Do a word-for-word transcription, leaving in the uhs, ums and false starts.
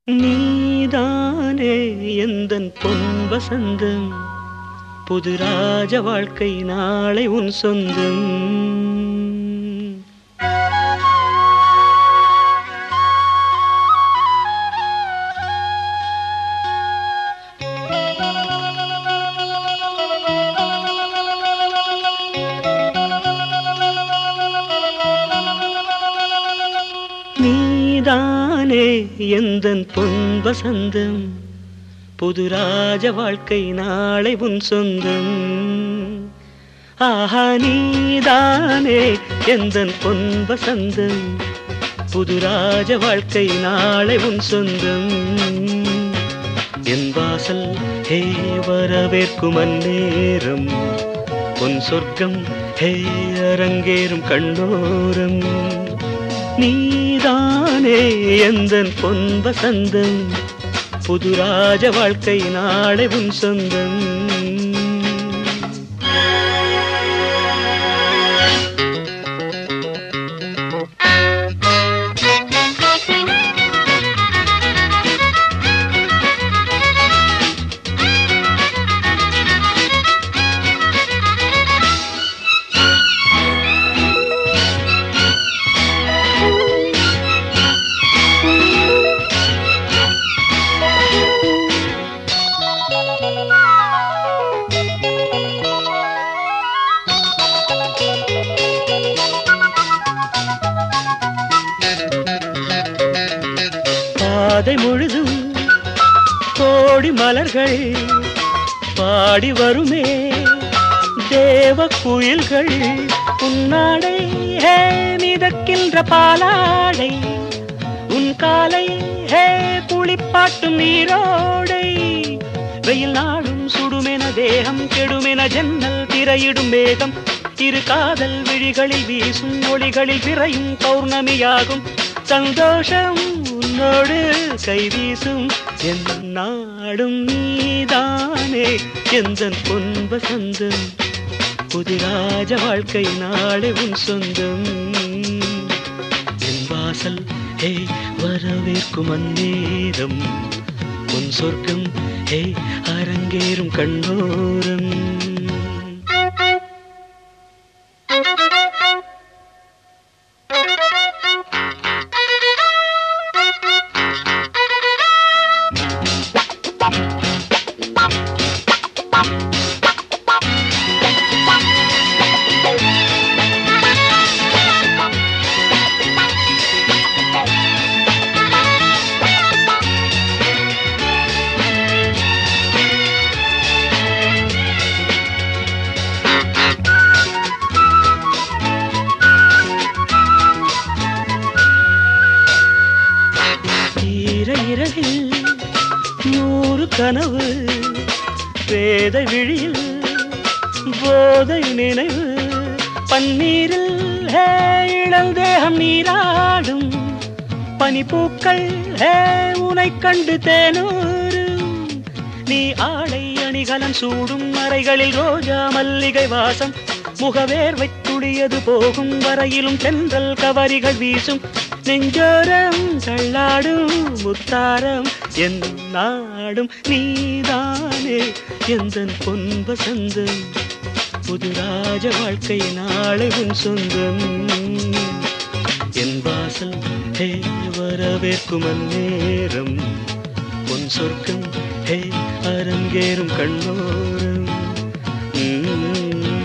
நீதானே எந்தன் பொன் வசந்தம், புது ராஜ வாழ்க்கை நாளை உன் சொந்தம். நீதானே எந்தன் பொன் வசந்தம், புது ராஜ வாழ்க்கை நாளை உன் சொந்தம். ஆஹா நீதானே எந்தன் பொன் வசந்தம், புது ராஜ வாழ்க்கை நாளை உன் சொந்தம். என் வாசல் ஹே வரவேற்கும் அந்நேரம், பொன் சொர்க்கம் ஹே அரங்கேறும் கண்ணோரம். நீதானே எந்தன் பொன் வசந்தம், புது ராஜ வாழ்க்கை நாளை உன் சொந்தம். பாதை முழுதும் கோடி மலர்கள் பாடி வருமே தேவ குயில்கள். உன்னாடை ஹே மிதக்கின்ற பாலாடை, உன் காலை ஹே குளிப்பாட்டும் நீரோடை. வெயில் நாடும் சுடுமென தேகம் கெடுமென ஜன்னல் திரையிடும் மேகம். இரு காதல் விழிகளில் வீசும் ஒளிகளில் விரையும் பௌர்ணமியாகும். சந்தோஷம் உன்னோடு கைவீசும் என் நாடும். நீதானே எந்தன் பொன் வசந்தம், புது ராஜ வாழ்க்கை நாளை உன் சொந்தம். என் வாசல் ஹே வரவேற்கும் அந்நேரம், உன் சொர்க்கம் ஹே அரங்கேறும் கண்ணோரம். இரவில் நூறு கனவு, வேத விழியில் போதை நினைவு. பன்னீரில் ஹே இளந்தேகம் நீராடும், பனிப்பூக்கள் ஹே உனை கண்டு தேனூரும். நீ ஆடை அணிகலன் சூடும் அறைகளில் ரோஜா மல்லிகை வாசம். முகவேர்வை துளியது போகும் வரையிலும் தென்றல் கவரிகள் வீசும். நெஞ்சோரம் தள்ளாடும் முத்தாரம் என் நாடும். நீதானே எந்தன் பொன் வசந்தம், புது ராஜ வாழ்க்கை நாளை உன் சொந்தம். என் வாசல் ஹே வரவேற்கும் அந்நேரம், பொன் சொர்க்கம் ஹே அரங்கேறும் கண்ணோரம்.